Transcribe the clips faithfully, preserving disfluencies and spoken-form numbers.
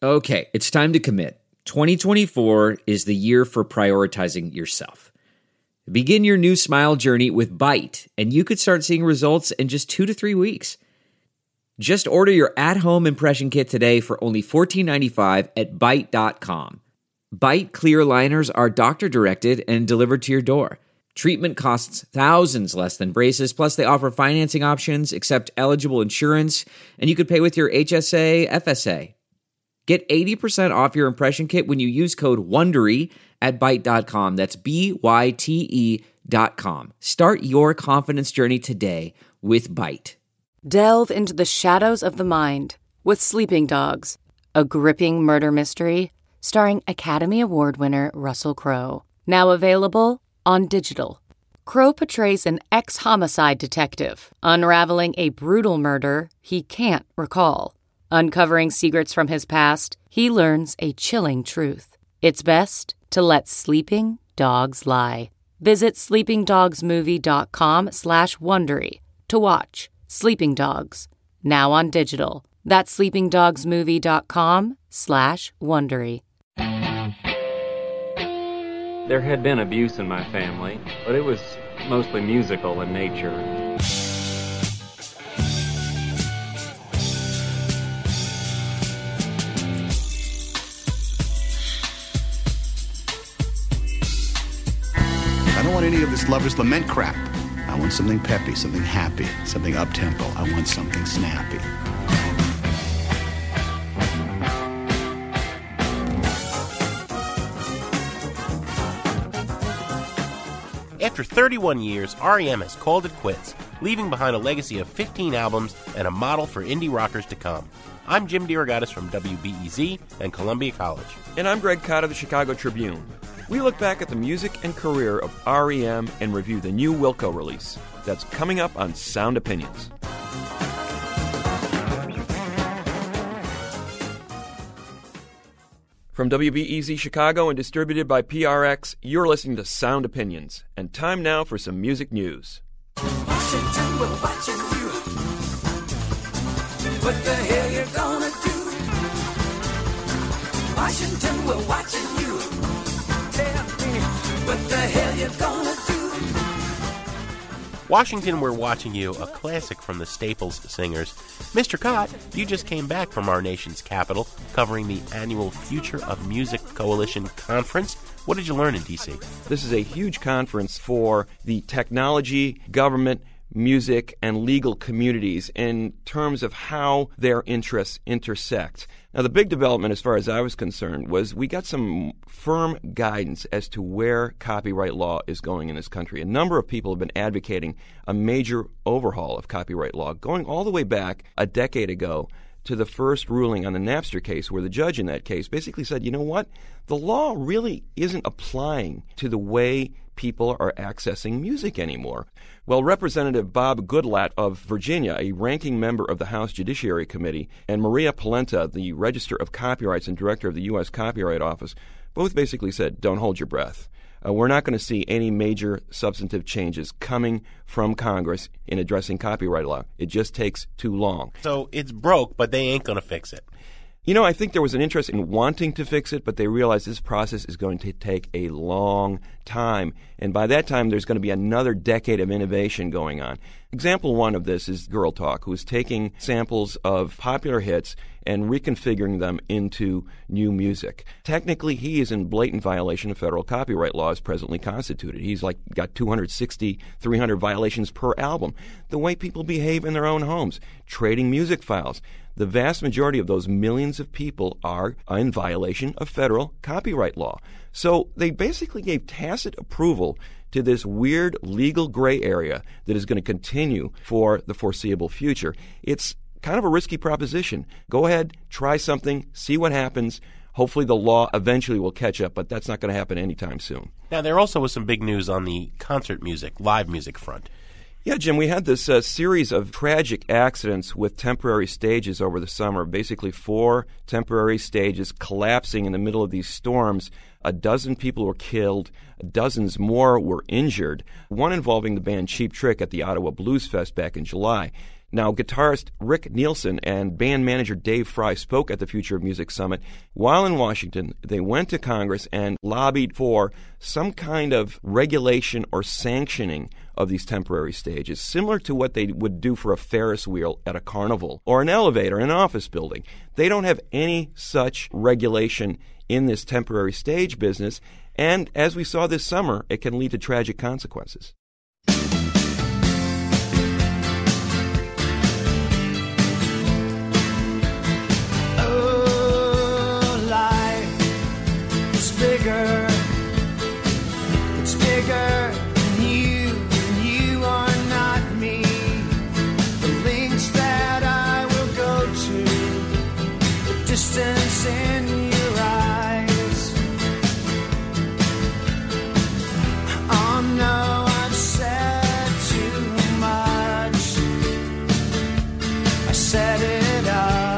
Okay, it's time to commit. twenty twenty-four is the year for prioritizing yourself. Begin your new smile journey with Byte, and you could start seeing results in just two to three weeks. Just order your at-home impression kit today for only fourteen ninety-five at byte dot com. Byte clear aligners are doctor-directed and delivered to your door. Treatment costs thousands less than braces, plus they offer financing options, accept eligible insurance, and you could pay with your H S A, F S A. Get eighty percent off your impression kit when you use code WONDERY at byte dot com. That's B Y T E dot com. Start your confidence journey today with Byte. Delve into the shadows of the mind with Sleeping Dogs, a gripping murder mystery starring Academy Award winner Russell Crowe. Now available on digital. Crowe portrays an ex-homicide detective unraveling a brutal murder he can't recall. Uncovering secrets from his past, he learns a chilling truth. It's best to let sleeping dogs lie. Visit sleepingdogsmovie.com slash Wondery to watch Sleeping Dogs, now on digital. That's sleepingdogsmovie.com slash Wondery. There had been abuse in my family, but it was mostly musical in nature. I don't want any of this lover's lament crap. I want something peppy, something happy, something up-tempo. I want something snappy. After thirty-one years, R E M has called it quits, leaving behind a legacy of fifteen albums and a model for indie rockers to come. I'm Jim DeRogatis from W B E Z and Columbia College. And I'm Greg Cotter of the Chicago Tribune. We look back at the music and career of R E M and review the new Wilco release. That's coming up on Sound Opinions. From W B E Z Chicago and distributed by P R X, you're listening to Sound Opinions. And time now for some music news. Washington, we're watching you. What the hell you gonna do? Washington, we're watching you. Tell me, what the hell you gonna do? Washington, We're Watching You, a classic from the Staples Singers. Mister Cott, you just came back from our nation's capital, covering the annual Future of Music Coalition Conference. What did you learn in D C? This is a huge conference for the technology, government, music, and legal communities in terms of how their interests intersect. Now, the big development, as far as I was concerned, was we got some firm guidance as to where copyright law is going in this country. A number of people have been advocating a major overhaul of copyright law, going all the way back a decade ago to the first ruling on the Napster case, where the judge in that case basically said, you know what, the law really isn't applying to the way people are accessing music anymore. Well, Representative Bob Goodlatte of Virginia, a ranking member of the House Judiciary Committee, and Maria Polenta, the Register of Copyrights and director of the U S Copyright Office, both basically said, don't hold your breath. Uh, we're not going to see any major substantive changes coming from Congress in addressing copyright law. It just takes too long. So it's broke, but they ain't going to fix it. You know, I think there was an interest in wanting to fix it, but they realized this process is going to take a long time. And by that time, there's going to be another decade of innovation going on. Example one of this is Girl Talk, who is taking samples of popular hits and reconfiguring them into new music. Technically, he is in blatant violation of federal copyright law as presently constituted. He's like got two hundred sixty, three hundred violations per album. The way people behave in their own homes, trading music files. The vast majority of those millions of people are in violation of federal copyright law. So they basically gave tacit approval to this weird legal gray area that is going to continue for the foreseeable future. It's kind of a risky proposition. Go ahead, try something, see what happens. Hopefully the law eventually will catch up, but that's not going to happen anytime soon. Now, there also was some big news on the concert music, live music front. Yeah, Jim, we had this uh, series of tragic accidents with temporary stages over the summer, basically four temporary stages collapsing in the middle of these storms. A dozen people were killed, dozens more were injured, one involving the band Cheap Trick at the Ottawa Blues Fest back in July. Now, guitarist Rick Nielsen and band manager Dave Fry spoke at the Future of Music Summit. While in Washington, they went to Congress and lobbied for some kind of regulation or sanctioning of these temporary stages, similar to what they would do for a Ferris wheel at a carnival or an elevator in an office building. They don't have any such regulation in this temporary stage business, and as we saw this summer, it can lead to tragic consequences. Bigger, it's bigger than you, and you are not me. The links that I will go to, the distance in your eyes. Oh no, I've said too much. I set it up.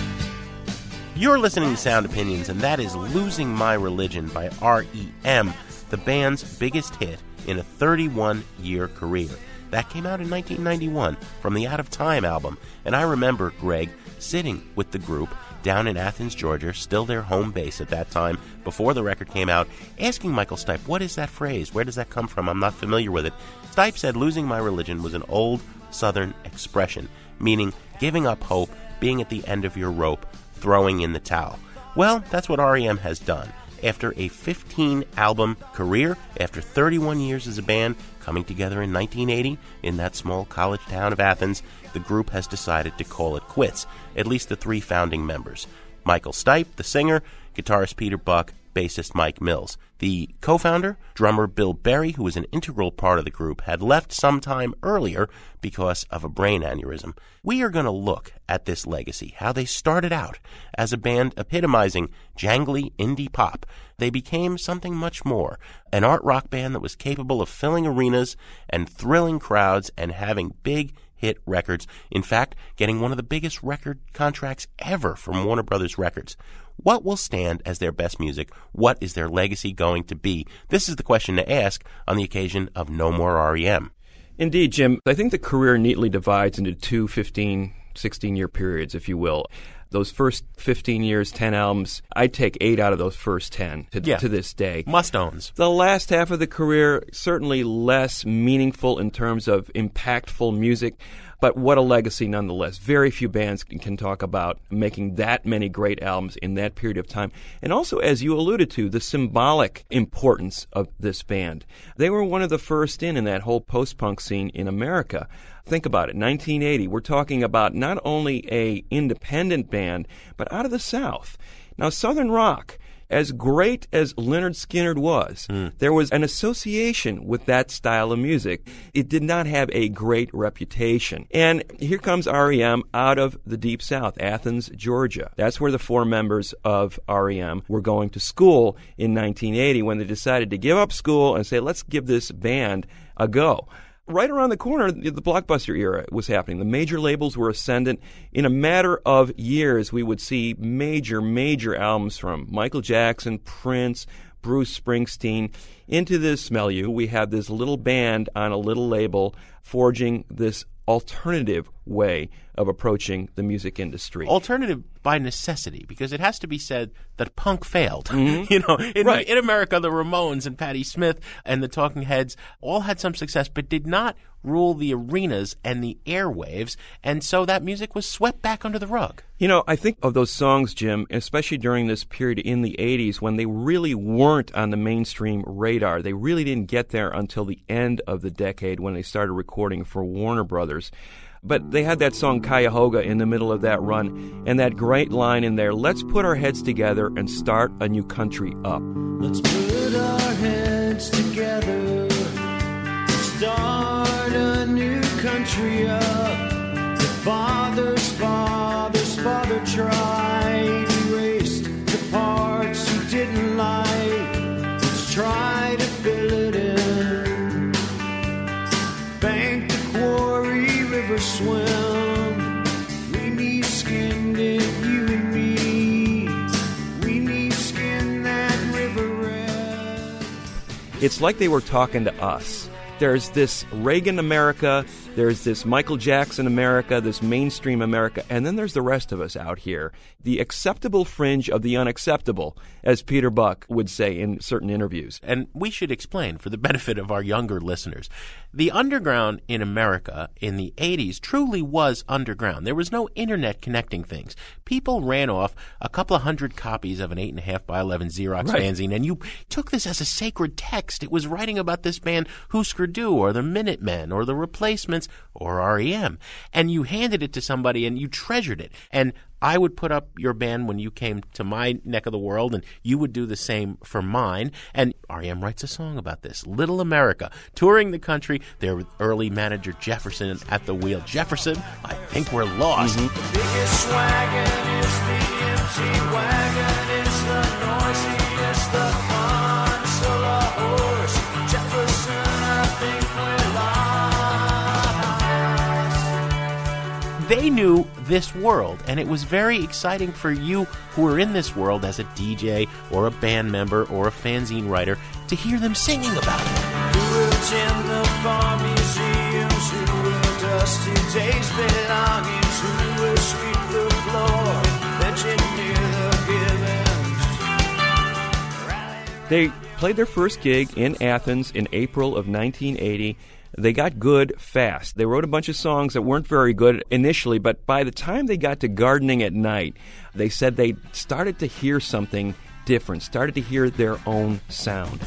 You're listening to Sound Opinions, and that is Losing My Religion by R E M, the band's biggest hit in a thirty-one-year career. That came out in nineteen ninety-one from the Out of Time album, and I remember, Greg, sitting with the group down in Athens, Georgia, still their home base at that time, before the record came out, asking Michael Stipe, what is that phrase? Where does that come from? I'm not familiar with it. Stipe said losing my religion was an old Southern expression, meaning giving up hope, being at the end of your rope, throwing in the towel. Well, that's what R E M has done. After a fifteen-album career, after thirty-one years as a band, coming together in nineteen eighty in that small college town of Athens, the group has decided to call it quits, at least the three founding members. Michael Stipe, the singer, guitarist Peter Buck, bassist Mike Mills. The co-founder, drummer Bill Berry, who was an integral part of the group, had left sometime earlier because of a brain aneurysm. We are going to look at this legacy, how they started out as a band epitomizing jangly indie pop. They became something much more, an art rock band that was capable of filling arenas and thrilling crowds and having big hit records. In fact, getting one of the biggest record contracts ever from Warner Brothers Records. What will stand as their best music? What is their legacy going to be? This is the question to ask on the occasion of No More R E M. Indeed, Jim. I think the career neatly divides into two fifteen, sixteen-year periods, if you will. Those first fifteen years, ten albums, I'd take eight out of those first ten to, yeah. to this day. Must-owns. The last half of the career, certainly less meaningful in terms of impactful music, but what a legacy nonetheless. Very few bands can talk about making that many great albums in that period of time. And also, as you alluded to, the symbolic importance of this band. They were one of the first in in that whole post-punk scene in America. Think about it, nineteen eighty, we're talking about not only a independent band, but out of the South. Now, Southern rock, as great as Lynyrd Skynyrd was, mm. there was an association with that style of music. It did not have a great reputation. And here comes R E M out of the Deep South, Athens, Georgia. That's where the four members of R E M were going to school in nineteen eighty when they decided to give up school and say, let's give this band a go. Right around the corner, the Blockbuster era was happening. The major labels were ascendant. In a matter of years, we would see major, major albums from Michael Jackson, Prince, Bruce Springsteen. Into this milieu, we have this little band on a little label forging this alternative way of approaching the music industry. Alternative by necessity, because it has to be said that punk failed. Mm-hmm. You know, in, right. in America, the Ramones and Patti Smith and the Talking Heads all had some success, but did not rule the arenas and the airwaves, and so that music was swept back under the rug. You know, I think of those songs, Jim, especially during this period in the eighties when they really weren't on the mainstream radar. They really didn't get there until the end of the decade when they started recording for Warner Brothers. But they had that song Cuyahoga in the middle of that run, and that great line in there, let's put our heads together and start a new country up. Let's put our heads together, start a new country up. The father's father's father tried, erased the parts he didn't like. Let's try to fill it in, bank the quarry, river swim. We need skinned it, you and me. We need skin that river red. It's like they were talking to us. There's this Reagan America, There's this Michael Jackson America, this mainstream America, and then there's the rest of us out here. The acceptable fringe of the unacceptable, as Peter Buck would say in certain interviews. And we should explain, for the benefit of our younger listeners, the underground in America in the eighties truly was underground. There was no internet connecting things. People ran off a couple of hundred copies of an eight and a half by eleven Xerox Right. fanzine, and you took this as a sacred text. It was writing about this band Husker Du or the Minutemen or the Replacements or R E M, and you handed it to somebody and you treasured it. And I would put up your band when you came to my neck of the world, and you would do the same for mine. And R E M writes a song about this, Little America, touring the country. Their early manager Jefferson at the wheel. Jefferson, I think we're lost. The biggest wagon is the empty wagon, is the noisiest, the consular horse. Jefferson, I think we're lost. They knew this world, and it was very exciting for you who were in this world as a D J or a band member or a fanzine writer to hear them singing about it. Who will tend the farm museums? Who will dust today's belongings? Who will sweep the floor? Engineer the givens. They played their first gig in Athens in April of nineteen eighty. They got good fast. They wrote a bunch of songs that weren't very good initially, but by the time they got to Gardening at Night, they said they started to hear something different, started to hear their own sound.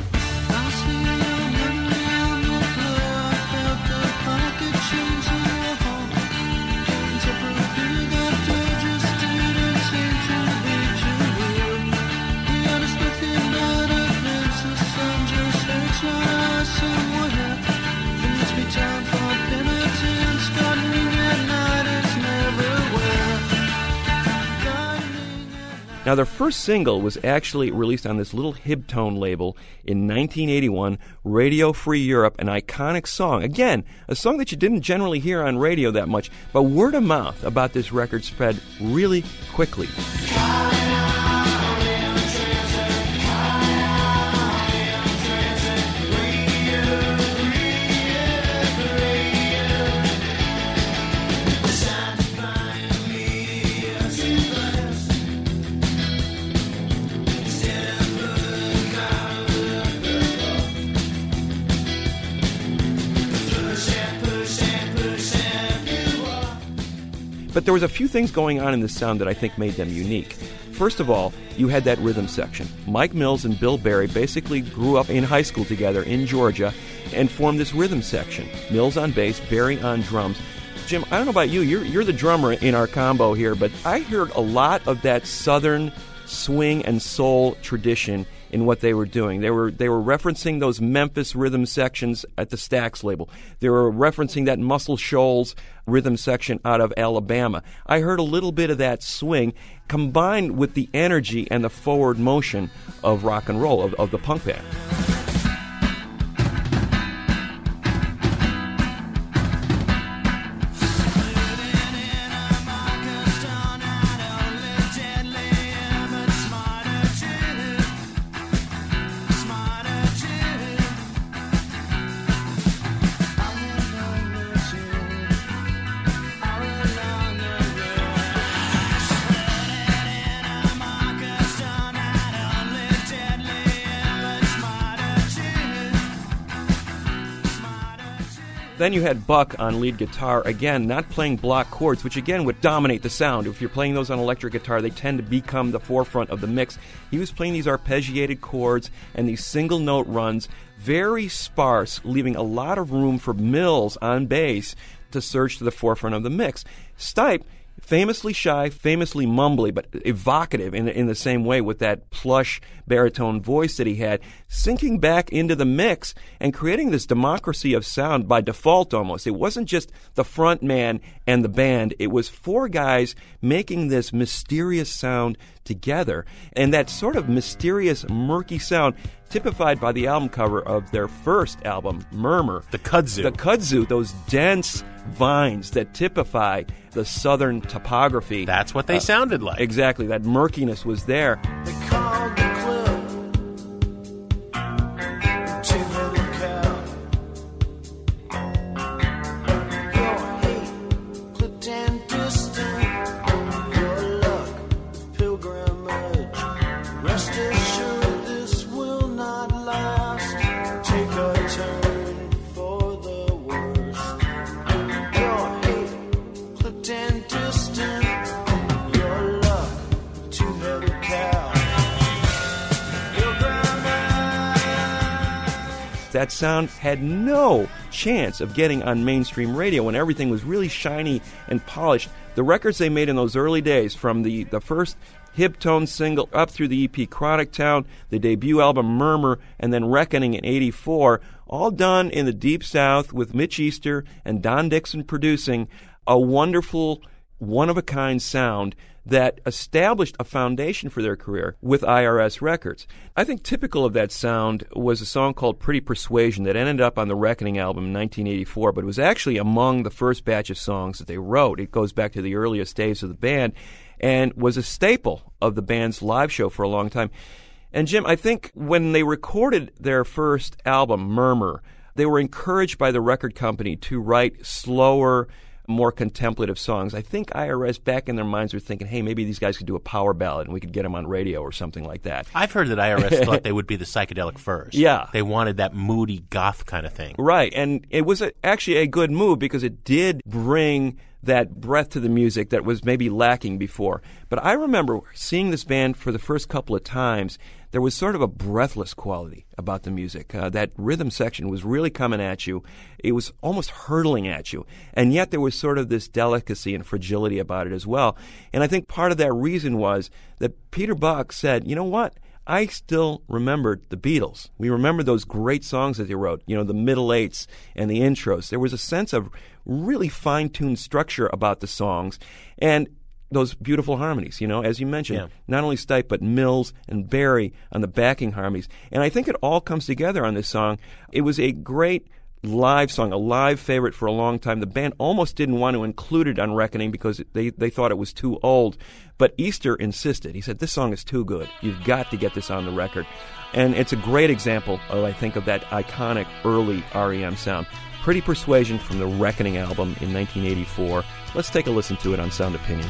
Now, their first single was actually released on this little Hibtone label in nineteen eighty-one, Radio Free Europe, an iconic song. Again, a song that you didn't generally hear on radio that much, but word of mouth about this record spread really quickly. But there was a few things going on in this sound that I think made them unique. First of all, you had that rhythm section. Mike Mills and Bill Berry basically grew up in high school together in Georgia and formed this rhythm section. Mills on bass, Berry on drums. Jim, I don't know about you, you're, you're the drummer in our combo here, but I heard a lot of that southern swing and soul tradition in what they were doing. They were they were referencing those Memphis rhythm sections at the Stax label. They were referencing that Muscle Shoals rhythm section out of Alabama. I heard a little bit of that swing combined with the energy and the forward motion of rock and roll, of, of the punk band. Then you had Buck on lead guitar, again, not playing block chords, which again would dominate the sound. If you're playing those on electric guitar, they tend to become the forefront of the mix. He was playing these arpeggiated chords and these single note runs, very sparse, leaving a lot of room for Mills on bass to surge to the forefront of the mix. Stipe, famously shy, famously mumbly, but evocative in, in the same way with that plush baritone voice that he had, sinking back into the mix and creating this democracy of sound by default almost. It wasn't just the front man and the band. It was four guys making this mysterious sound together. And that sort of mysterious, murky sound typified by the album cover of their first album, Murmur. The kudzu. The kudzu, those dense vines that typify the southern topography. That's what they uh, sounded like. Exactly. That murkiness was there. They called the club Two Little Cow. that sound had no chance of getting on mainstream radio when everything was really shiny and polished. The records they made in those early days, from the, the first Hip-Tone single up through the E P Chronic Town, the debut album Murmur, and then Reckoning in eighty-four, all done in the Deep South with Mitch Easter and Don Dixon producing, a wonderful, one-of-a-kind sound that established a foundation for their career with I R S Records. I think typical of that sound was a song called Pretty Persuasion that ended up on the Reckoning album in nineteen eighty-four, but it was actually among the first batch of songs that they wrote. It goes back to the earliest days of the band and was a staple of the band's live show for a long time. And Jim, I think when they recorded their first album, Murmur, they were encouraged by the record company to write slower, more contemplative songs. I think I R S back in their minds were thinking, hey, maybe these guys could do a power ballad and we could get them on radio or something like that. I've heard that I R S thought they would be the psychedelic Furs. Yeah. They wanted that moody goth kind of thing. Right, and it was a, actually a good move because it did bring that breath to the music that was maybe lacking before. But I remember seeing this band for the first couple of times. There was sort of a breathless quality about the music. Uh, that rhythm section was really coming at you. It was almost hurtling at you. And yet there was sort of this delicacy and fragility about it as well. And I think part of that reason was that Peter Buck said, you know what? I still remembered the Beatles. We remember those great songs that they wrote, you know, the middle eights and the intros. There was a sense of really fine-tuned structure about the songs and those beautiful harmonies, you know, as you mentioned, yeah. Not only Stipe, but Mills and Barry on the backing harmonies. And I think it all comes together on this song. It was a great live song, a live favorite for a long time. The band almost didn't want to include it on Reckoning because they, they thought it was too old. But Easter insisted. He said, this song is too good. You've got to get this on the record. And it's a great example, of, I think, of that iconic early R E M sound. Pretty Persuasion from the Reckoning album in nineteen eighty-four. Let's take a listen to it on Sound Opinions.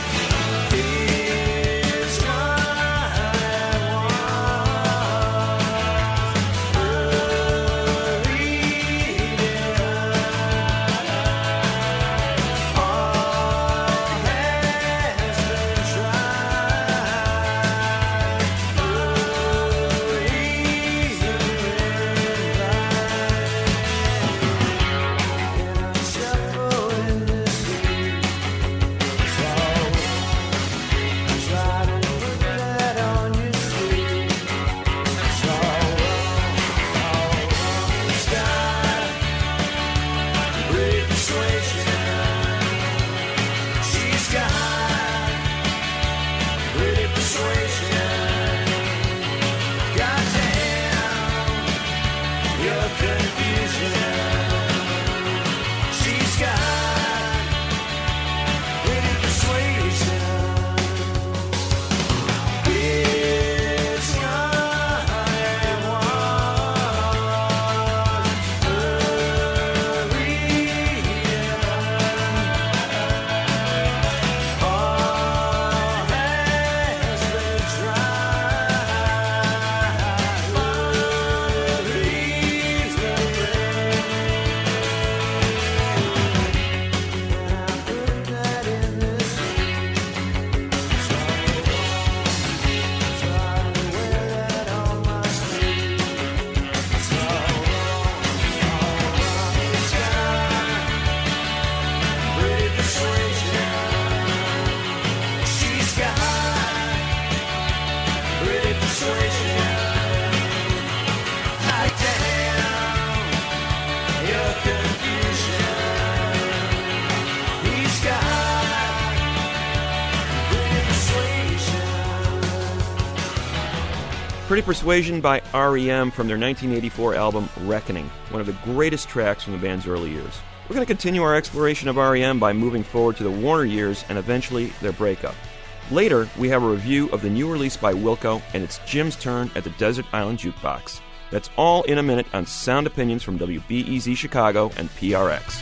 Pretty Persuasion by R E M from their nineteen eighty-four album Reckoning, one of the greatest tracks from the band's early years. We're going to continue our exploration of R E M by moving forward to the Warner years and eventually their breakup. Later, we have a review of the new release by Wilco, and it's Jim's turn at the Desert Island Jukebox. That's all in a minute on Sound Opinions from W B E Z Chicago and P R X.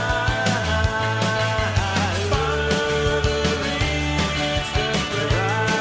Right.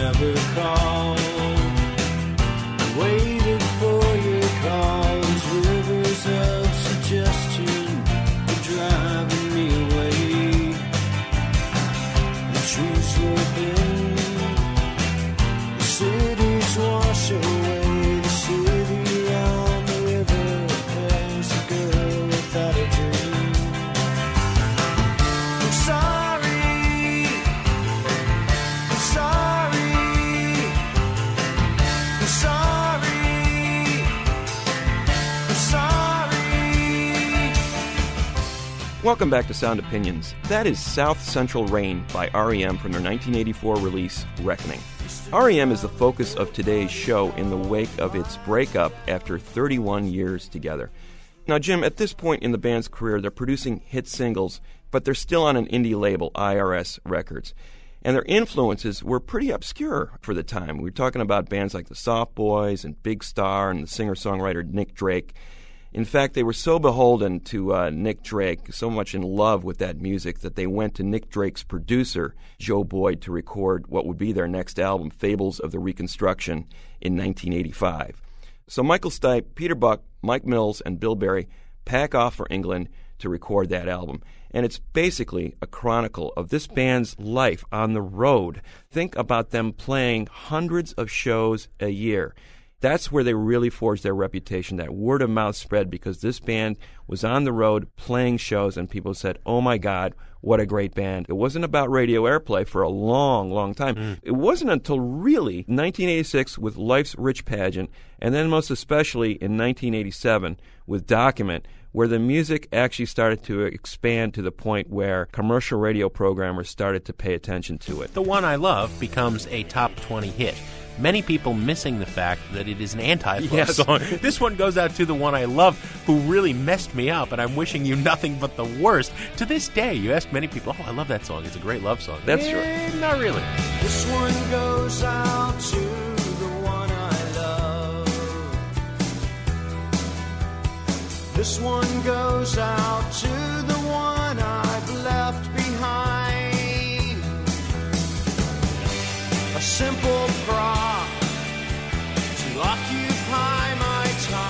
never called. Waited for your calls, rivers of suggestion were driving me away. The trees were bent, the cities wash away, the city on the river as a girl without a dream. I'm sorry, I'm sorry, I'm sorry, I'm sorry. Welcome back to Sound Opinions. That is South Central Rain by R E M from their nineteen eighty-four release, Reckoning. R E M is the focus of today's show in the wake of its breakup after thirty-one years together. Now, Jim, at this point in the band's career, they're producing hit singles, but they're still on an indie label, I R S Records. And their influences were pretty obscure for the time. We were talking about bands like the Soft Boys and Big Star and the singer-songwriter Nick Drake. In fact, they were so beholden to uh, Nick Drake, so much in love with that music, that they went to Nick Drake's producer, Joe Boyd, to record what would be their next album, Fables of the Reconstruction, in nineteen eighty-five. So Michael Stipe, Peter Buck, Mike Mills, and Bill Berry pack off for England to record that album. And it's basically a chronicle of this band's life on the road. Think about them playing hundreds of shows a year. That's where they really forged their reputation. That word of mouth spread because this band was on the road playing shows and people said, oh my God, what a great band. It wasn't about radio airplay for a long, long time. Mm. It wasn't until really nineteen eighty-six with Life's Rich Pageant, and then most especially in nineteen eighty-seven with Document, where the music actually started to expand to the point where commercial radio programmers started to pay attention to it. The One I Love becomes a top twenty hit. Many people missing the fact that it is an anti-love yes. song. This one goes out to The One I Love, who really messed me up, and I'm wishing you nothing but the worst. To this day, you ask many people, oh, I love that song. It's a great love song. That's eh, true. Not really. This one goes out to the one I love. This one goes out to the one I've left behind. A simple prop to occupy my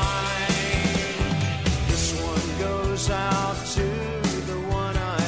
time. This one goes out to the one I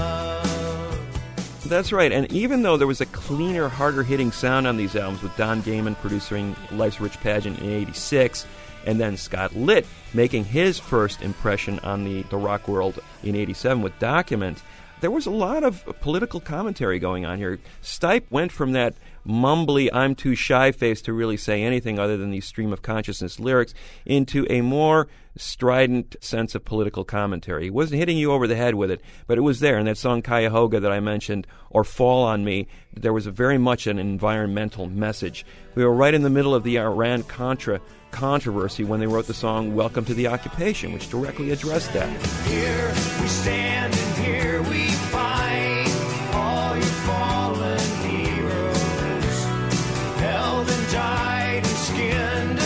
love. That's right, and even though there was a cleaner, harder-hitting sound on these albums, with Don Gaiman producing Life's Rich Pageant in eighty-six, and then Scott Litt making his first impression on the, the rock world in eighty-seven with Document, there was a lot of political commentary going on here. Stipe went from that mumbly, I'm too shy face to really say anything other than these stream of consciousness lyrics into a more strident sense of political commentary. He wasn't hitting you over the head with it, but it was there. In that song Cuyahoga that I mentioned, or Fall on Me, there was a very much an environmental message. We were right in the middle of the Iran-Contra controversy when they wrote the song Welcome to the Occupation, which directly addressed that. Here we stand and here we fight, all your fallen heroes, held and died and skinned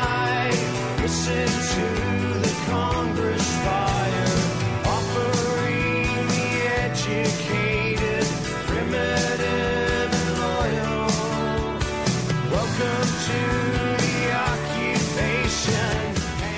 alive. Listen to the Congress fire, offering the educated, primitive and loyal. Welcome to the occupation.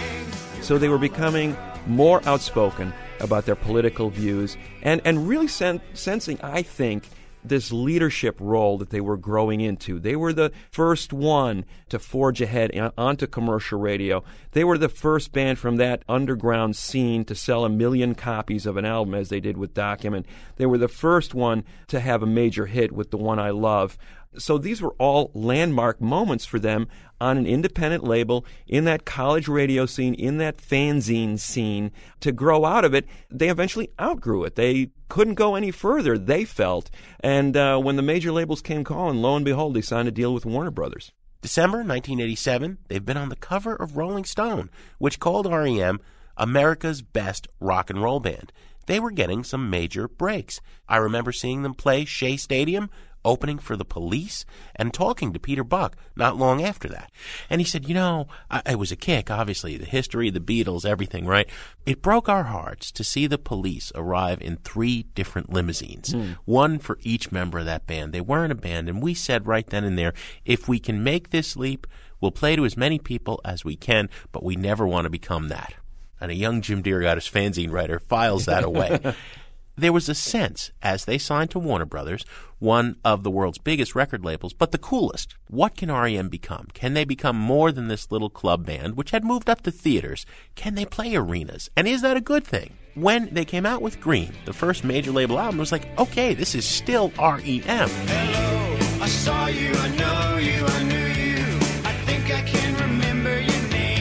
So they were becoming more outspoken about their political views and, and really sen- sensing, I think, this leadership role that they were growing into. They were the first one to forge ahead onto commercial radio. They were the first band from that underground scene to sell a million copies of an album, as they did with Document. They were the first one to have a major hit with The One I Love. So these were all landmark moments for them on an independent label, in that college radio scene, in that fanzine scene. To grow out of it, they eventually outgrew it. They couldn't go any further, they felt. And uh, when the major labels came calling, lo and behold, they signed a deal with Warner Brothers. December nineteen eighty-seven, they've been on the cover of Rolling Stone, which called R E M America's best rock and roll band. They were getting some major breaks. I remember seeing them play Shea Stadium, opening for the Police and talking to Peter Buck not long after that. And he said, you know, I, it was a kick, obviously, the history, the Beatles, everything, right? It broke our hearts to see the Police arrive in three different limousines, mm. one for each member of that band. They weren't a band, and we said right then and there, if we can make this leap, we'll play to as many people as we can, but we never want to become that. And a young Jim DeRogatis fanzine writer files that away. There was a sense, as they signed to Warner Brothers, one of the world's biggest record labels, but the coolest. What can R E M become? Can they become more than this little club band, which had moved up to theaters? Can they play arenas? And is that a good thing? When they came out with Green, the first major label album, it was like, okay, this is still R E M. Hello, I saw you, I know you, I knew you. I think I can remember your name.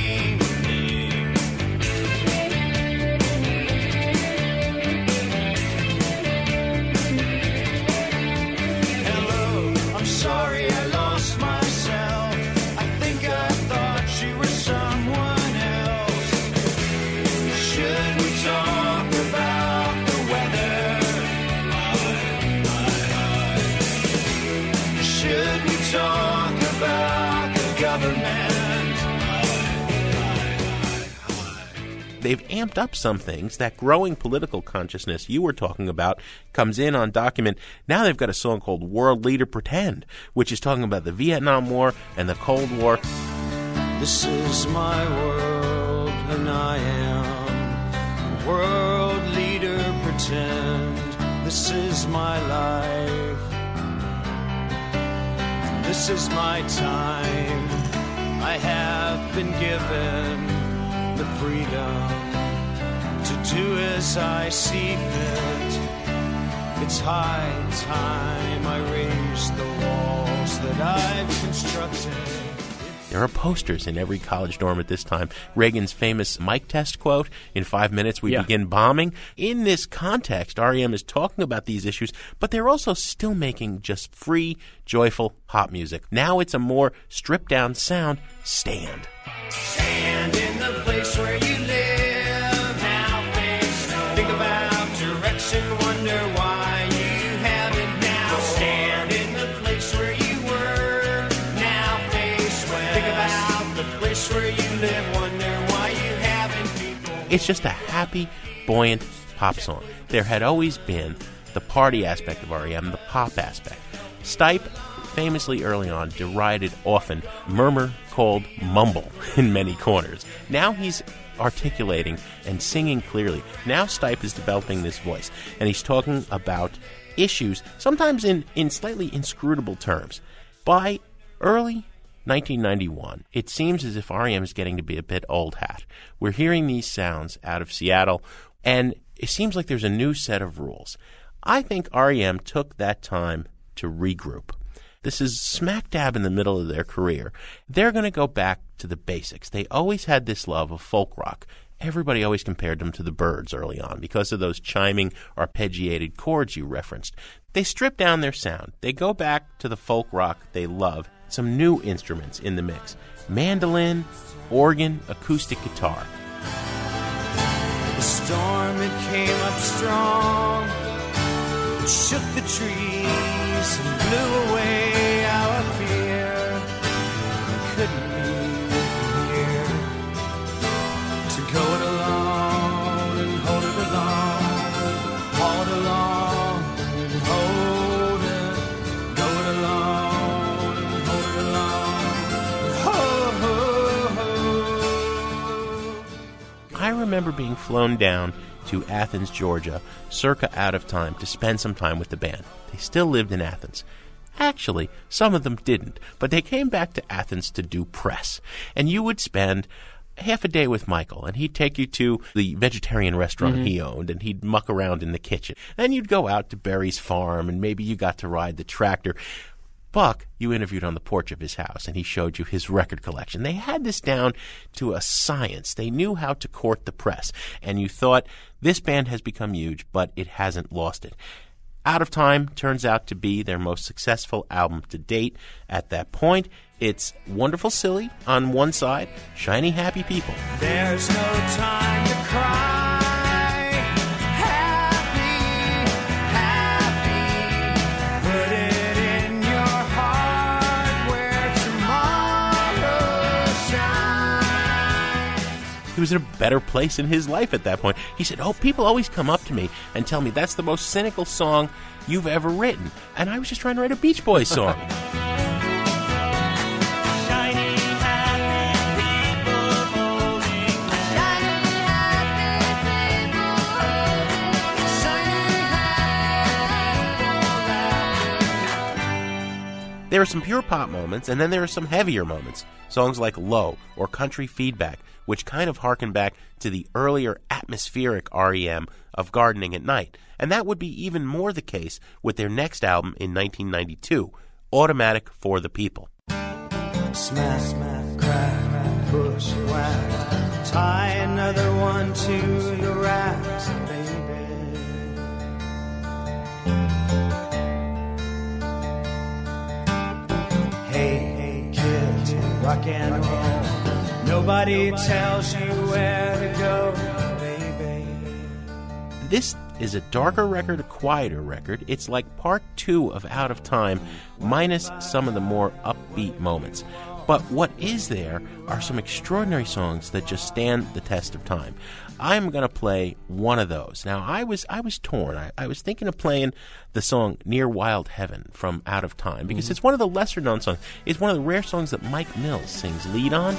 Sorry, I lost myself. I think I thought you were someone else. Should we talk about the weather? Should we talk about the government? They've amped up some things. That growing political consciousness you were talking about comes in on Document. Now they've got a song called World Leader Pretend, which is talking about the Vietnam War and the Cold War. This is my world, and I am world leader pretend. This is my life. This is my time. I have been given the freedom to do as I see fit. It's high time I raise the walls that I've constructed. There are posters in every college dorm at this time. Reagan's famous mic test quote, in five minutes we yeah. begin bombing. In this context, R E M is talking about these issues, but they're also still making just free, joyful pop music. Now it's a more stripped-down sound. Stand. Stand in the place where you live. Now face no. Think about direction, wonder why you haven't now. Stand in the place where you were. Now face west. Think about the place where you live, wonder why you haven't people. It's just a happy, buoyant pop song. There had always been the party aspect of R E M, the pop aspect. Stipe, famously early on, derided often murmur called mumble in many corners. Now he's articulating and singing clearly. Now Stipe is developing this voice, and he's talking about issues, sometimes in, in slightly inscrutable terms. By early nineteen ninety-one, it seems as if R E M is getting to be a bit old hat. We're hearing these sounds out of Seattle, and it seems like there's a new set of rules. I think R E M took that time to regroup. This is smack dab in the middle of their career. They're going to go back to the basics. They always had this love of folk rock. Everybody always compared them to the Byrds early on because of those chiming, arpeggiated chords you referenced. They strip down their sound. They go back to the folk rock they love. Some new instruments in the mix. Mandolin, organ, acoustic guitar. The storm, it came up strong. It shook the trees and blew away our fear. We couldn't be here to go it along and hold it along, haul it along and hold it, go it along and hold it along, ho, ho, ho. I remember being flown down to Athens, Georgia, circa out of time, to spend some time with the band. They still lived in Athens. Actually, some of them didn't, but they came back to Athens to do press. And you would spend half a day with Michael, and he'd take you to the vegetarian restaurant mm-hmm. he owned, and he'd muck around in the kitchen. Then you'd go out to Barry's farm, and maybe you got to ride the tractor. Buck, you interviewed on the porch of his house, and he showed you his record collection. They had this down to a science. They knew how to court the press. And you thought, this band has become huge, but it hasn't lost it. Out of Time turns out to be their most successful album to date. At that point, it's Wonderful Silly on one side, Shiny Happy People. There's no time to cry. Happy, happy, put it in he was in a better place in his life at that point. He said, oh, people always come up to me and tell me that's the most cynical song you've ever written. And I was just trying to write a Beach Boys song. There are some pure pop moments, and then there are some heavier moments. Songs like Low or Country Feedback, which kind of harken back to the earlier atmospheric R E M of Gardening at Night. And that would be even more the case with their next album in nineteen ninety-two, Automatic for the People. Smack, smack, crack, bush whack, tie another one to the racks, baby. Hey, hey, kids, rock and roll. Nobody tells you where to go, baby. This is a darker record, a quieter record. It's like part two of Out of Time, minus some of the more upbeat moments. But what is there are some extraordinary songs that just stand the test of time. I'm going to play one of those. Now, I was I was torn. I, I was thinking of playing the song Near Wild Heaven from Out of Time, because mm-hmm. it's one of the lesser-known songs. It's one of the rare songs that Mike Mills sings lead on.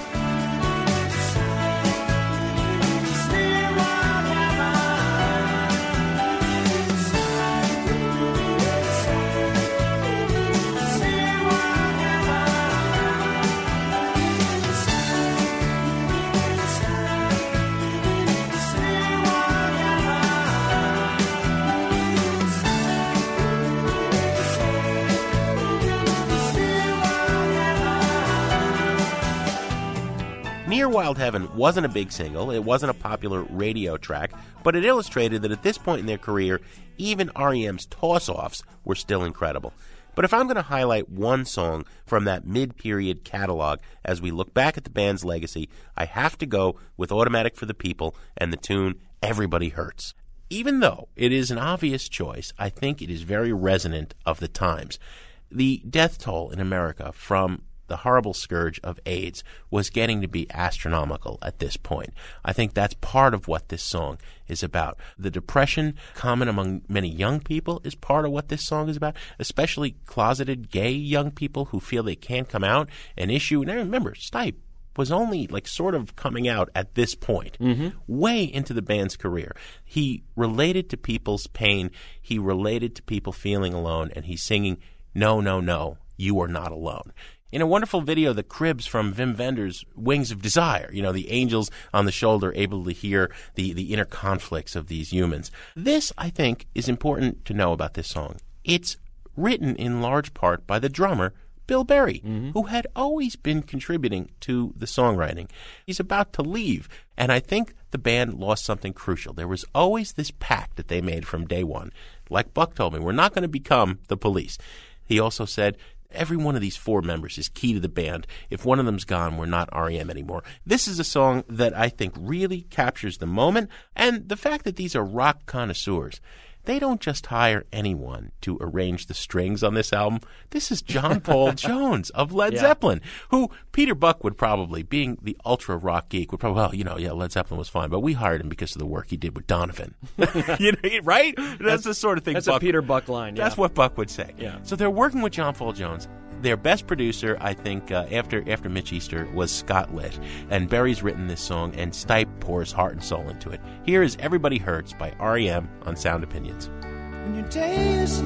Near Wild Heaven wasn't a big single, it wasn't a popular radio track, but it illustrated that at this point in their career, even R E M's toss-offs were still incredible. But if I'm going to highlight one song from that mid-period catalog as we look back at the band's legacy, I have to go with Automatic for the People and the tune Everybody Hurts. Even though it is an obvious choice, I think it is very resonant of the times. The death toll in America from the horrible scourge of AIDS was getting to be astronomical at this point. I think that's part of what this song is about. The depression common among many young people is part of what this song is about, especially closeted gay young people who feel they can't come out. An issue, and I remember, Stipe was only like sort of coming out at this point, mm-hmm. way into the band's career. He related to people's pain. He related to people feeling alone, and he's singing, "No, no, no, you are not alone." In a wonderful video, the Cribs from Wim Wenders' Wings of Desire, you know, the angels on the shoulder able to hear the, the inner conflicts of these humans. This, I think, is important to know about this song. It's written in large part by the drummer, Bill Berry, mm-hmm. who had always been contributing to the songwriting. He's about to leave, and I think the band lost something crucial. There was always this pact that they made from day one. Like Buck told me, we're not going to become the Police. He also said, every one of these four members is key to the band. If one of them's gone, we're not R E M anymore. This is a song that I think really captures the moment, and the fact that these are rock connoisseurs. They don't just hire anyone to arrange the strings on this album. This is John Paul Jones of Led yeah. Zeppelin, who Peter Buck would probably, being the ultra rock geek, would probably, well, you know, yeah, Led Zeppelin was fine, but we hired him because of the work he did with Donovan. you know, right? That's, that's the sort of thing That's Buck, a Peter Buck line. Yeah. That's what Buck would say. Yeah. So they're working with John Paul Jones. Their best producer, I think, uh, after after Mitch Easter, was Scott Litt. And Berry's written this song, and Stipe pours heart and soul into it. Here is Everybody Hurts by R E M on Sound Opinions. When your day is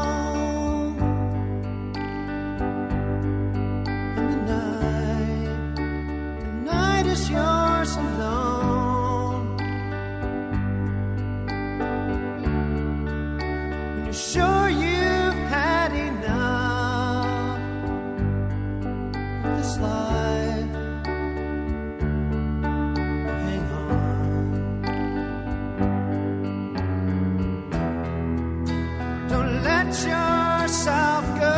long and the night, the night is yours alone. When you're sure you've had enough of this life, hang on. Don't let yourself go.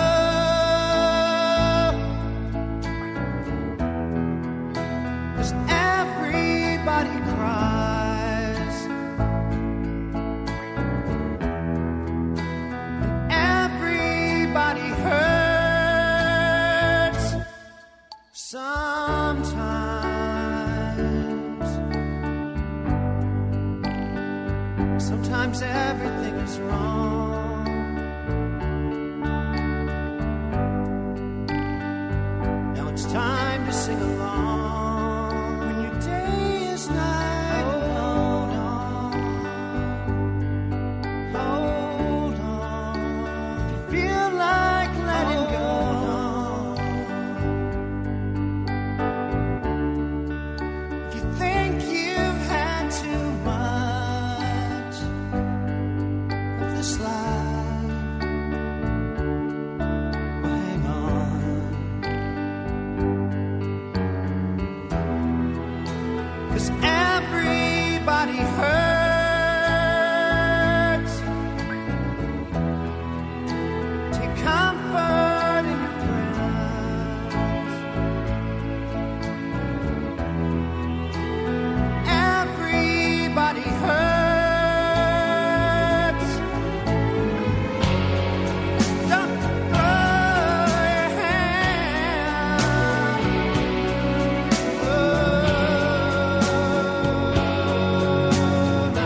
'Cause everybody cries, and everybody hurts sometimes. sometimes everything is wrong. Now it's time to sing along. When your day is night, hold on, hold on. If you feel like letting go, if you think you've had too much of this life, well, hang on. 'Cause everybody hurts. Take comfort in your friends. Everybody hurts. Don't throw your hand. Oh, no.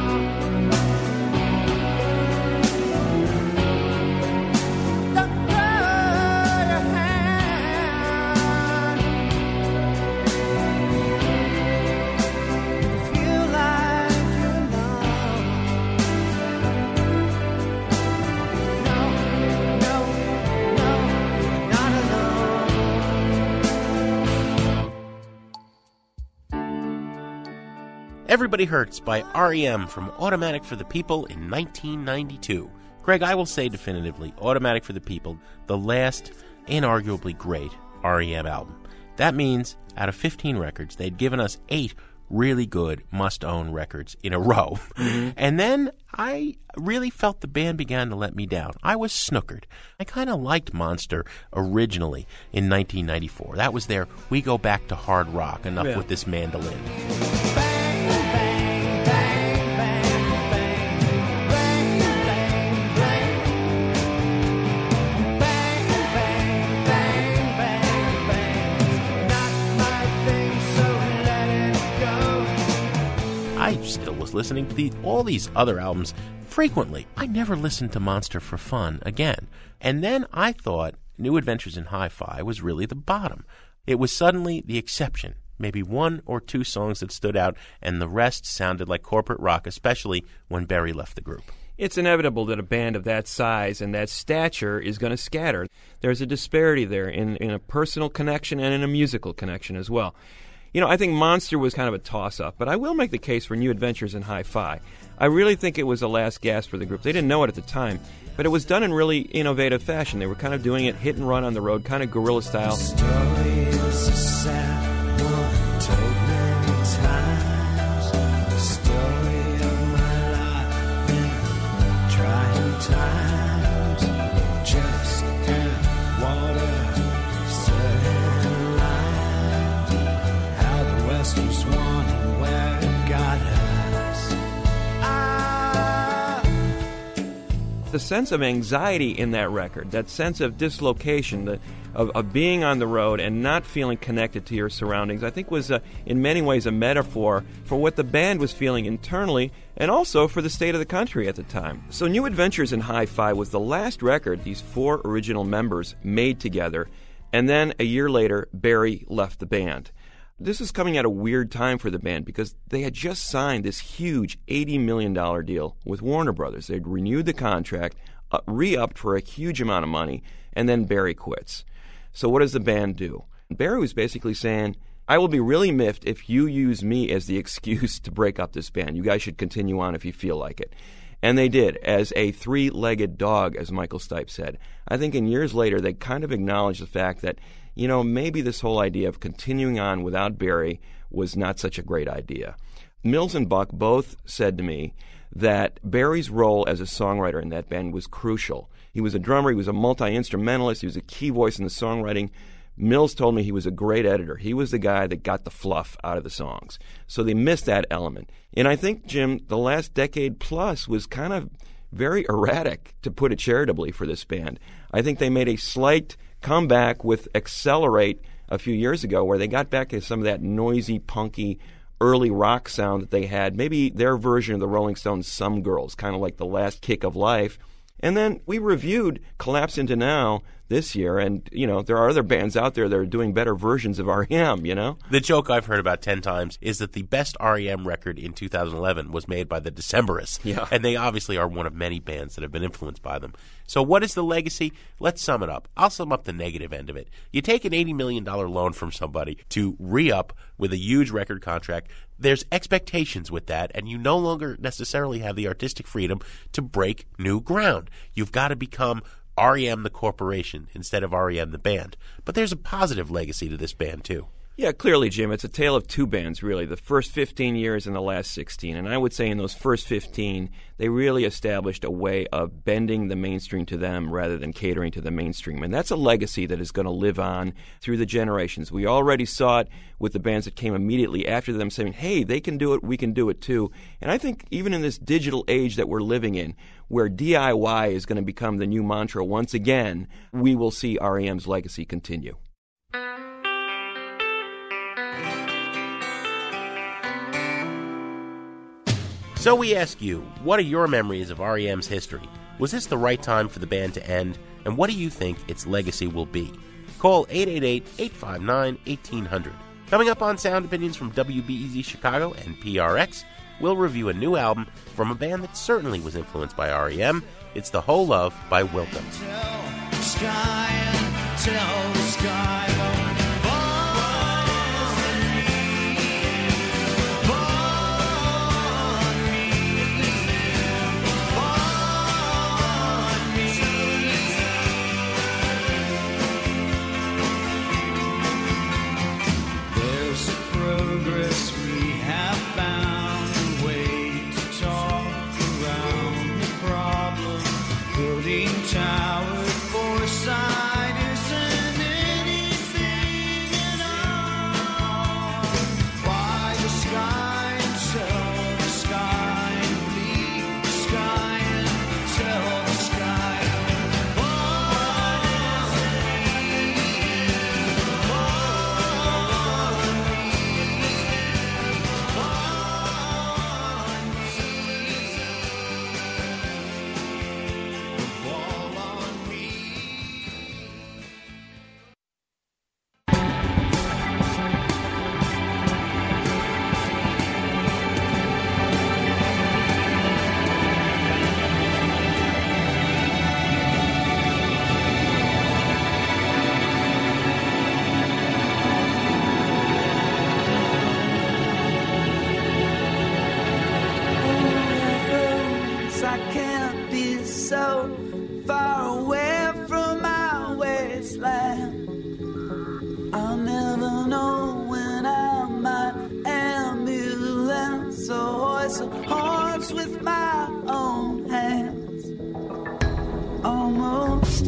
Don't throw your hand. You feel like you're alone. No, no, no, you're not alone. Everybody Hurts by R E M from Automatic for the People in nineteen ninety-two. Greg, I will say definitively, Automatic for the People, the last, inarguably great R E M album. That means, out of fifteen records, they'd given us eight really good must-own records in a row. And then I really felt the band began to let me down. I was snookered. I kind of liked Monster originally in nineteen ninety-four. That was their We Go Back to Hard Rock, enough Yeah. with this mandolin. Bang, bang, bang, bang, bang. Bang, bang, bang. Bang, bang, bang, bang, bang. Not my thing, so let it go. I still was listening to the, all these other albums frequently. I never listened to Monster for fun again. And then I thought New Adventures in Hi-Fi was really the bottom. It was suddenly the exception. Maybe one or two songs that stood out, and the rest sounded like corporate rock, especially when Berry left the group. It's inevitable that a band of that size and that stature is going to scatter. There's a disparity there in, in a personal connection and in a musical connection as well. You know, I think Monster was kind of a toss-up, but I will make the case for New Adventures in Hi-Fi. I really think it was a last gasp for the group. They didn't know it at the time, but it was done in really innovative fashion. They were kind of doing it hit and run on the road, kind of guerrilla style. Story is a sad one, told many times. The story of my life in trying times. Just and water, sun and light. How the West was won and where it got us. Ah. The sense of anxiety in that record, that sense of dislocation, the, of, of being on the road and not feeling connected to your surroundings, I think was uh, in many ways a metaphor for what the band was feeling internally and also for the state of the country at the time. So New Adventures in Hi-Fi was the last record these four original members made together, and then a year later, Berry left the band. This is coming at a weird time for the band because they had just signed this huge eighty million dollars deal with Warner Brothers. They'd renewed the contract, uh, re-upped for a huge amount of money, and then Berry quits. So what does the band do? Berry was basically saying, I will be really miffed if you use me as the excuse to break up this band. You guys should continue on if you feel like it. And they did, as a three-legged dog, as Michael Stipe said. I think in years later, they kind of acknowledged the fact that, you know, maybe this whole idea of continuing on without Berry was not such a great idea. Mills and Buck both said to me that Berry's role as a songwriter in that band was crucial. He was a drummer, he was a multi-instrumentalist, he was a key voice in the songwriting. Mills told me he was a great editor. He was the guy that got the fluff out of the songs. So they missed that element. And I think, Jim, the last decade plus was kind of very erratic, to put it charitably, for this band. I think they made a slight comeback with Accelerate a few years ago, where they got back to some of that noisy, punky, early rock sound that they had, maybe their version of the Rolling Stones' Some Girls, kind of like the last kick of life. And then we reviewed Collapse Into Now this year, and, you know, there are other bands out there that are doing better versions of R E M, you know? The joke I've heard about ten times is that the best R E M record in two thousand eleven was made by the Decemberists. Yeah. And they obviously are one of many bands that have been influenced by them. So what is the legacy? Let's sum it up. I'll sum up the negative end of it. You take an eighty million dollars loan from somebody to re-up with a huge record contract. There's expectations with that, and you no longer necessarily have the artistic freedom to break new ground. You've got to become R E M the corporation instead of R E M the band. But there's a positive legacy to this band, too. Yeah, clearly, Jim. It's a tale of two bands, really, the first fifteen years and the last sixteen. And I would say in those first fifteen, they really established a way of bending the mainstream to them rather than catering to the mainstream. And that's a legacy that is going to live on through the generations. We already saw it with the bands that came immediately after them saying, hey, they can do it, we can do it too. And I think even in this digital age that we're living in, where D I Y is going to become the new mantra once again, we will see R E M's legacy continue. So we ask you, what are your memories of R E M's history? Was this the right time for the band to end? And what do you think its legacy will be? Call eight eight eight, eight five nine, one eight zero zero. Coming up on Sound Opinions from W B E Z Chicago and P R X, we'll review a new album from a band that certainly was influenced by R E M. It's The Whole Love by Wilco. Tell the sky and tell the sky. Tower Foresight isn't anything at all. Fly the sky and tell the sky, and leave the sky and tell the sky. With my own hands, almost.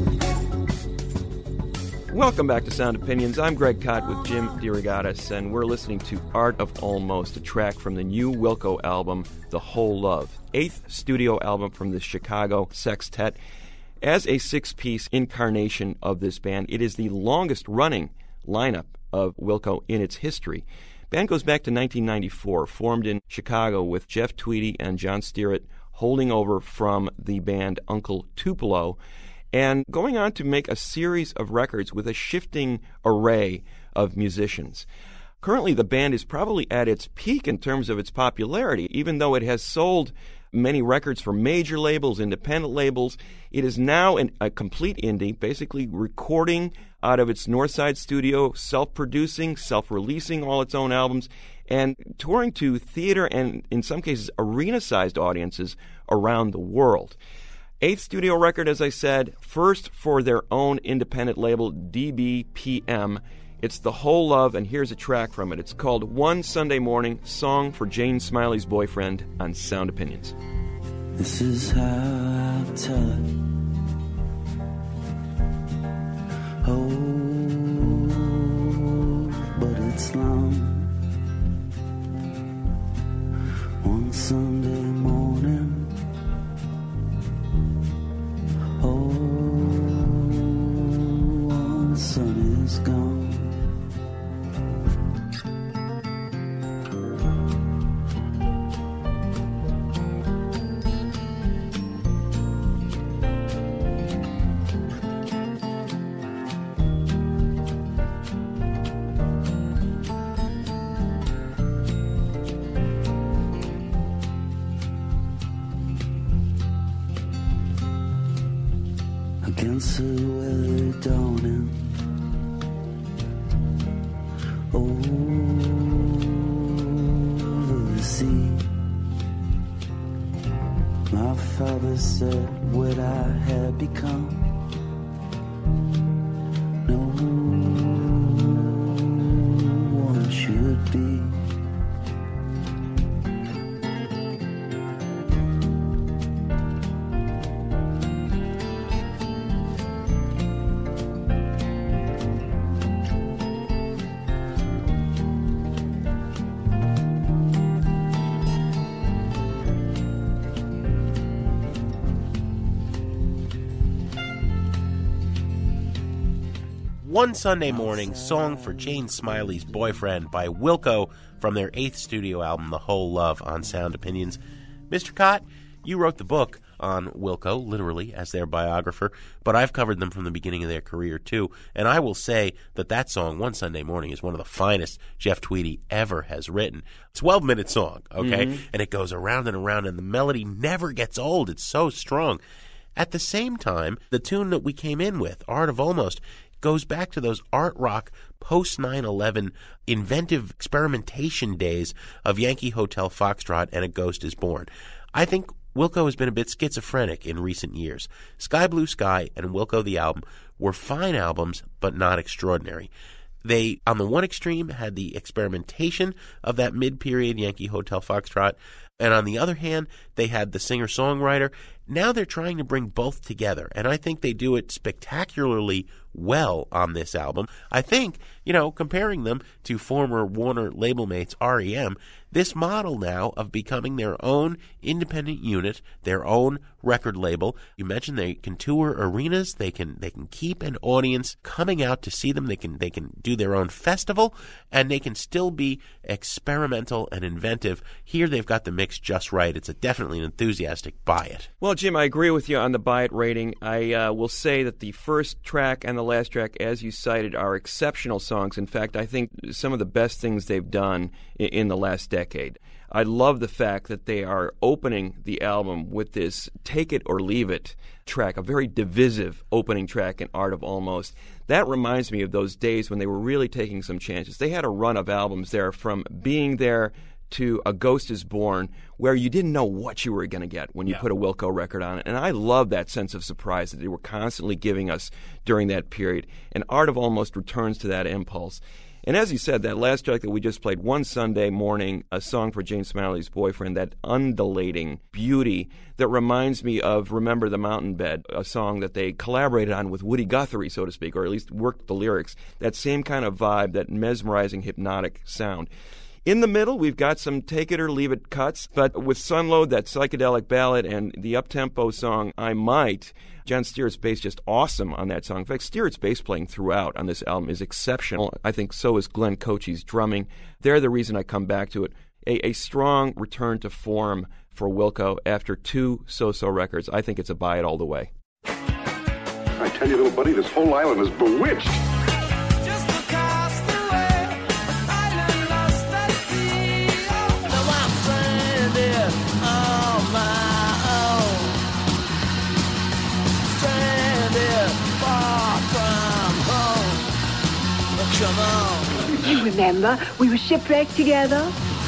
Welcome back to Sound Opinions. I'm Greg Kot with Jim DeRogatis, and we're listening to Art of Almost, a track from the new Wilco album, The Whole Love, eighth studio album from the Chicago Sextet. As a six-piece incarnation of this band, it is the longest-running lineup of Wilco in its history. Band goes back to nineteen ninety-four, formed in Chicago with Jeff Tweedy and John Stearett holding over from the band Uncle Tupelo, and going on to make a series of records with a shifting array of musicians. Currently, the band is probably at its peak in terms of its popularity, even though it has sold many records for major labels, independent labels. It is now an, a complete indie, basically recording out of its Northside studio, self-producing, self-releasing all its own albums, and touring to theater and, in some cases, arena-sized audiences around the world. Eighth studio record, as I said, first for their own independent label, D B P M. It's The Whole Love, and here's a track from it. It's called One Sunday Morning, Song for Jane Smiley's Boyfriend on Sound Opinions. This is how I tell it. Oh, but it's long. One Sunday morning. Oh, the sun is gone. winter weather dawning over the sea. My father said what I had become, no one should be. One Sunday Morning, song for Jane Smiley's Boyfriend by Wilco from their eighth studio album, The Whole Love, on Sound Opinions. Mister Cott, you wrote the book on Wilco, literally, as their biographer, but I've covered them from the beginning of their career, too, and I will say that that song, One Sunday Morning, is one of the finest Jeff Tweedy ever has written. twelve-minute song, okay? Mm-hmm. And it goes around and around, and the melody never gets old. It's so strong. At the same time, the tune that we came in with, Art of Almost, goes back to those art rock post nine eleven inventive experimentation days of Yankee Hotel Foxtrot and A Ghost is Born. I think Wilco has been a bit schizophrenic in recent years. Sky Blue Sky and Wilco the Album were fine albums, but not extraordinary. They, on the one extreme, had the experimentation of that mid-period Yankee Hotel Foxtrot, and on the other hand, they had the singer-songwriter. Now they're trying to bring both together, and I think they do it spectacularly well on this album. I think, you know, comparing them to former Warner label mates R E M, this model now of becoming their own independent unit, their own record label. You mentioned they can tour arenas, they can they can keep an audience coming out to see them, they can they can do their own festival, and they can still be experimental and inventive. Here they've got the mix just right. It's a definitely an enthusiastic buy it. Well, Jim, I agree with you on the buy it rating. I uh, will say that the first track and the last track, as you cited, are exceptional songs. In fact, I think some of the best things they've done in, in the last decade. I love the fact that they are opening the album with this Take It or Leave It track, a very divisive opening track in Art of Almost. That reminds me of those days when they were really taking some chances. They had a run of albums there from Being There to A Ghost is Born, where you didn't know what you were going to get when you yeah. put a Wilco record on it. And I love that sense of surprise that they were constantly giving us during that period. And Art of Almost returns to that impulse. And as you said, that last track that we just played, One Sunday Morning, a song for Jane Smiley's Boyfriend, that undulating beauty that reminds me of Remember the Mountain Bed, a song that they collaborated on with Woody Guthrie, so to speak, or at least worked the lyrics. That same kind of vibe, that mesmerizing, hypnotic sound. In the middle, we've got some Take It or Leave It cuts, but with Sunload, that psychedelic ballad, and the up-tempo song, I Might, John Stewart's bass just awesome on that song. In fact, Stewart's bass playing throughout on this album is exceptional. I think so is Glenn Cochie's drumming. They're the reason I come back to it. A, a strong return to form for Wilco after two so-so records. I think it's a buy it all the way. I tell you, little buddy, this whole island is bewitched. You remember, we were shipwrecked together.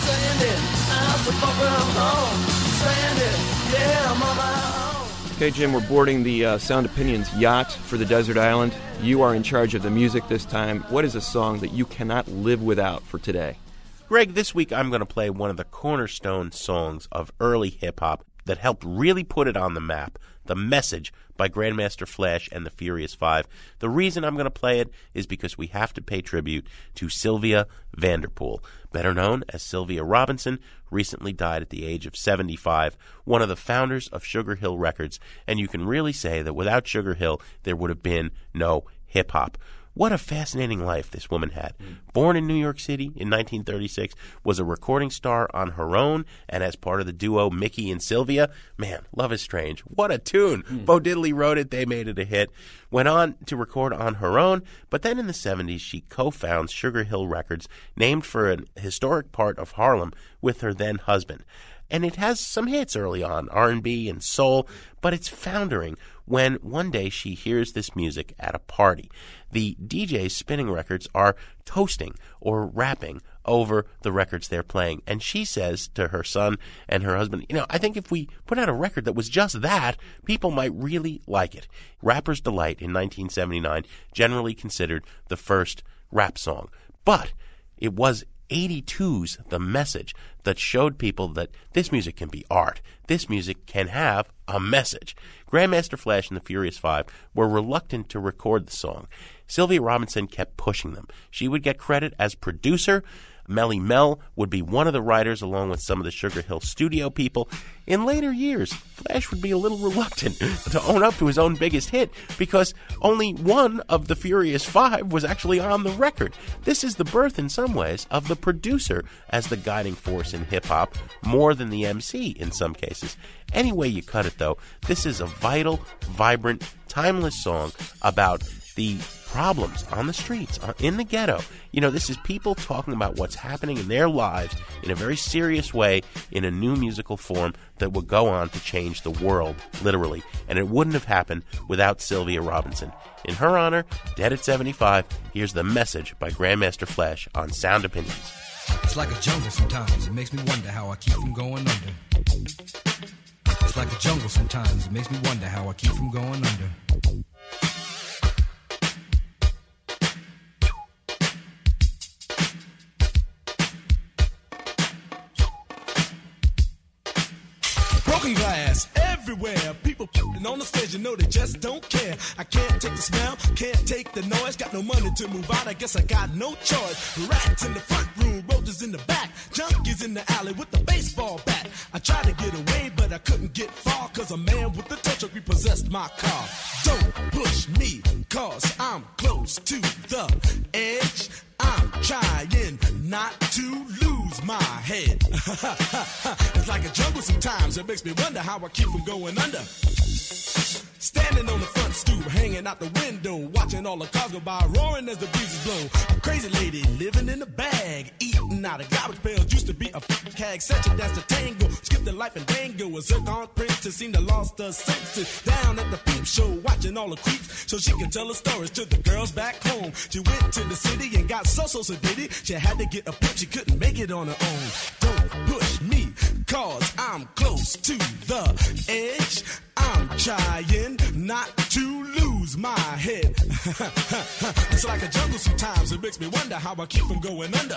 Okay, Jim, we're boarding the uh, Sound Opinions yacht for the desert island. You are in charge of the music this time. What is a song that you cannot live without for today? Greg, this week I'm going to play one of the cornerstone songs of early hip-hop that helped really put it on the map, The Message by Grandmaster Flash and the Furious Five. The reason I'm going to play it is because we have to pay tribute to Sylvia Vanderpool, better known as Sylvia Robinson, recently died at the age of seventy-five, one of the founders of Sugar Hill Records, and you can really say that without Sugar Hill, there would have been no hip-hop. What a fascinating life this woman had. Born in New York City in nineteen thirty-six, was a recording star on her own, and as part of the duo Mickey and Sylvia, man, Love is Strange. What a tune. Mm. Bo Diddley wrote it, they made it a hit. Went on to record on her own, but then in the seventies, she co-founds Sugar Hill Records, named for an historic part of Harlem, with her then husband. And it has some hits early on, R and B and soul, but its foundering when one day she hears this music at a party. The D Js spinning records are toasting or rapping over the records they're playing. And she says to her son and her husband, you know, I think if we put out a record that was just that, people might really like it. Rapper's Delight in nineteen seventy-nine, generally considered the first rap song. But it was eighty-two's The Message that showed people that this music can be art. This music can have a message. Grandmaster Flash and the Furious Five were reluctant to record the song. Sylvia Robinson kept pushing them. She would get credit as producer. Melly Mel would be one of the writers along with some of the Sugar Hill Studio people. In later years, Flash would be a little reluctant to own up to his own biggest hit because only one of the Furious Five was actually on the record. This is the birth, in some ways, of the producer as the guiding force in hip-hop, more than the M C in some cases. Any way you cut it, though, this is a vital, vibrant, timeless song about the problems on the streets, in the ghetto. You know, this is people talking about what's happening in their lives in a very serious way in a new musical form that would go on to change the world, literally. And it wouldn't have happened without Sylvia Robinson. In her honor, dead at seventy-five, here's The Message by Grandmaster Flash on Sound Opinions. It's like a jungle sometimes. It makes me wonder how I keep from going under. It's like a jungle sometimes. It makes me wonder how I keep from going under. Broken glass everywhere. People on the stage, you know they just don't care. I can't take the smell, can't take the noise. Got no money to move out, I guess I got no choice. Rats in the front room, roaches in the back, junkies in the alley with the baseball bat. I tried to get away, but I couldn't get far, cause a man with a tow truck repossessed my car. Don't push me, cause I'm close to the edge. I'm trying not to lose my head. It's like a jungle sometimes. It makes me wonder how I keep from going under. Standing on the front stoop, hanging out the window, watching all the cars go by, roaring as the breezes blow. A crazy lady living in a bag, eating out of garbage pails. Used to be a hag, such a dance to tango. Skipped the life and dango. A zircon princess seemed to lost her senses. Down at the peep show, watching all the creeps, so she could tell her stories to the girls back home. She went to the city and got so so sedated. She had to get a pimp, she couldn't make it on her own. Don't push me, cause I'm close to the edge. I'm trying not to lose my head. It's like a jungle sometimes. It makes me wonder how I keep from going under.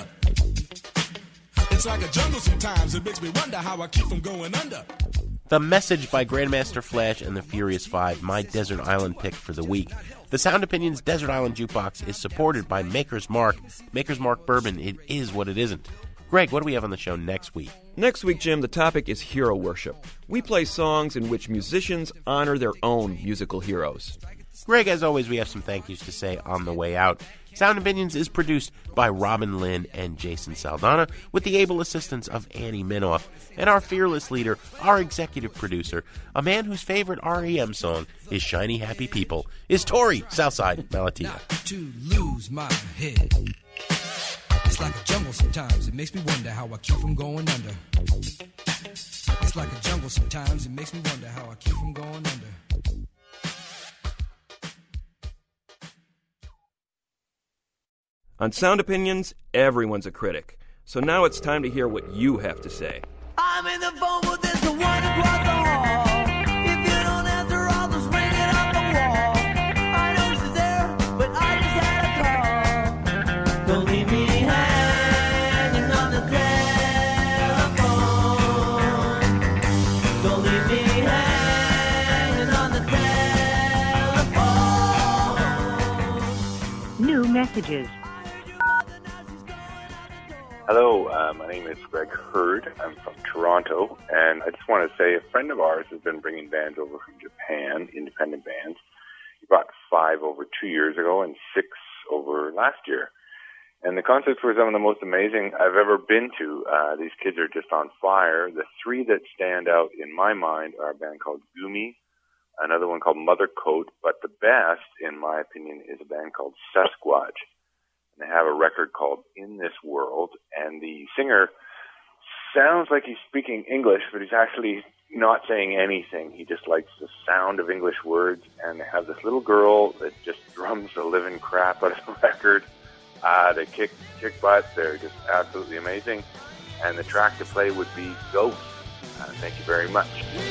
It's like a jungle sometimes. It makes me wonder how I keep from going under. The Message by Grandmaster Flash and the Furious Five, my Desert Island pick for the week. The Sound Opinions Desert Island Jukebox is supported by Maker's Mark. Maker's Mark Bourbon, it is what it isn't. Greg, what do we have on the show next week? Next week, Jim, the topic is hero worship. We play songs in which musicians honor their own musical heroes. Greg, as always, we have some thank yous to say on the way out. Sound Opinions is produced by Robin Lynn and Jason Saldana with the able assistance of Annie Minoff. And our fearless leader, our executive producer, a man whose favorite R E M song is Shiny Happy People, is Tori Southside Malatia. Not to lose my head. It's like a jungle sometimes. It makes me wonder how I keep from going under. It's like a jungle sometimes. It makes me wonder how I keep from going under. On Sound Opinions, everyone's a critic. So now it's time to hear what you have to say. I'm in the phone with this one across the hall. If you don't answer, I'll just ring it off the wall. I know she's there, but I just had a call. Don't leave me hanging on the telephone. Don't leave me hanging on the telephone. New messages. Hello, uh, my name is Greg Hurd. I'm from Toronto, and I just want to say a friend of ours has been bringing bands over from Japan, independent bands. He brought five over two years ago and six over last year. And the concerts were some of the most amazing I've ever been to. Uh, these kids are just on fire. The three that stand out in my mind are a band called Gumi, another one called Mother Coat, but the best, in my opinion, is a band called Sasquatch. They have a record called In This World, and the singer sounds like he's speaking English, but he's actually not saying anything. He just likes the sound of English words, and they have this little girl that just drums the living crap out of the record. Uh, they kick, kick butt. They're just absolutely amazing. And the track to play would be Ghost. Uh, thank you very much.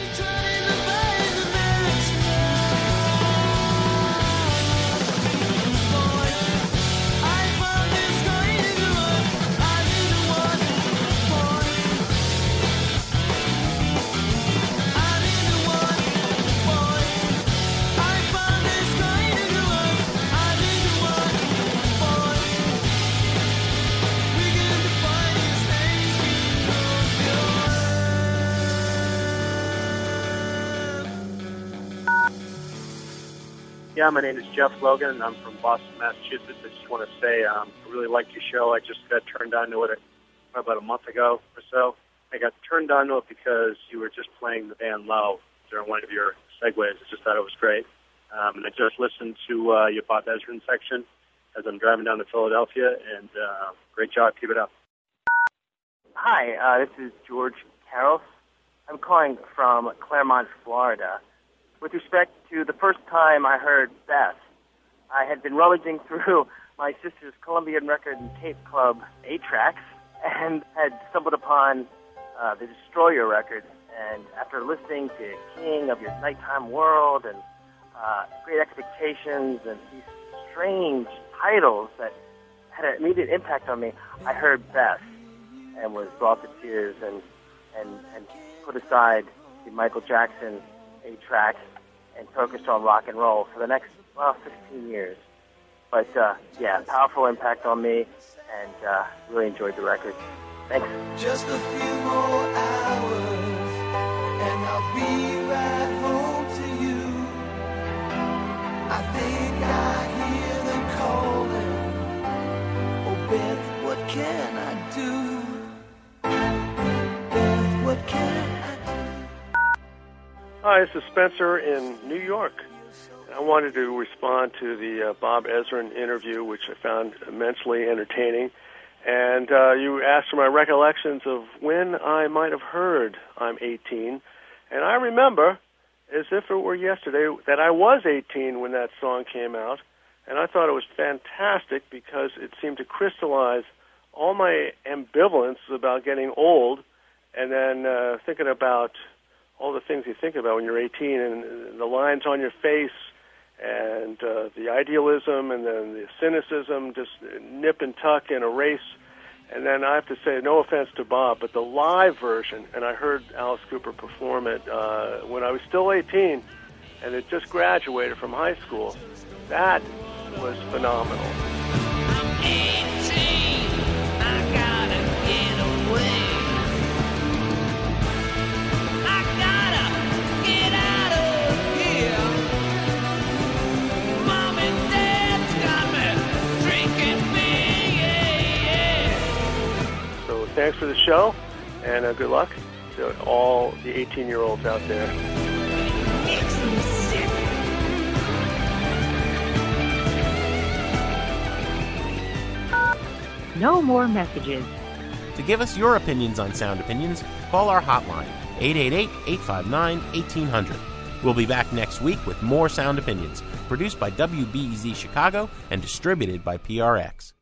Yeah, my name is Jeff Logan, and I'm from Boston, Massachusetts. I just want to say um, I really liked your show. I just got turned on to it about a month ago or so. I got turned on to it because you were just playing the band Low during one of your segues. I just thought it was great. Um, and I just listened to uh, your Bob Ezrin section as I'm driving down to Philadelphia, and uh, great job. Keep it up. Hi, uh, this is George Carroll. I'm calling from Claremont, Florida. With respect to the first time I heard Beth, I had been rummaging through my sister's Columbian Record and Tape Club eight tracks and had stumbled upon uh, the Destroyer record. And after listening to King of Your Nighttime World and uh, Great Expectations and these strange titles that had an immediate impact on me, I heard Beth and was brought to tears and, and, and put aside the Michael Jackson eight tracks and focused on rock and roll for the next, well, fifteen years. But, uh, yeah, powerful impact on me, and uh, really enjoyed the record. Thanks. Just a few more hours, and I'll be right home to you. I think I hear them calling. Oh, Beth, what can I do? Beth, what can I do? Hi, this is Spencer in New York. I wanted to respond to the uh, Bob Ezrin interview, which I found immensely entertaining. And uh, you asked for my recollections of when I might have heard I'm eighteen. And I remember, as if it were yesterday, that I was eighteen when that song came out. And I thought it was fantastic because it seemed to crystallize all my ambivalence about getting old and then uh, thinking about all the things you think about when you're eighteen, and the lines on your face, and uh, the idealism, and then the cynicism, just nip and tuck and erase. And then I have to say, no offense to Bob, but the live version, and I heard Alice Cooper perform it uh, when I was still eighteen, and had just graduated from high school. That was phenomenal. I'm eighteen, I gotta get away. Thanks for the show, and uh, good luck to all the eighteen-year-olds out there. No more messages. To give us your opinions on Sound Opinions, call our hotline, eight eight eight, eight five nine, one eight zero zero. We'll be back next week with more Sound Opinions, produced by W B E Z Chicago and distributed by P R X.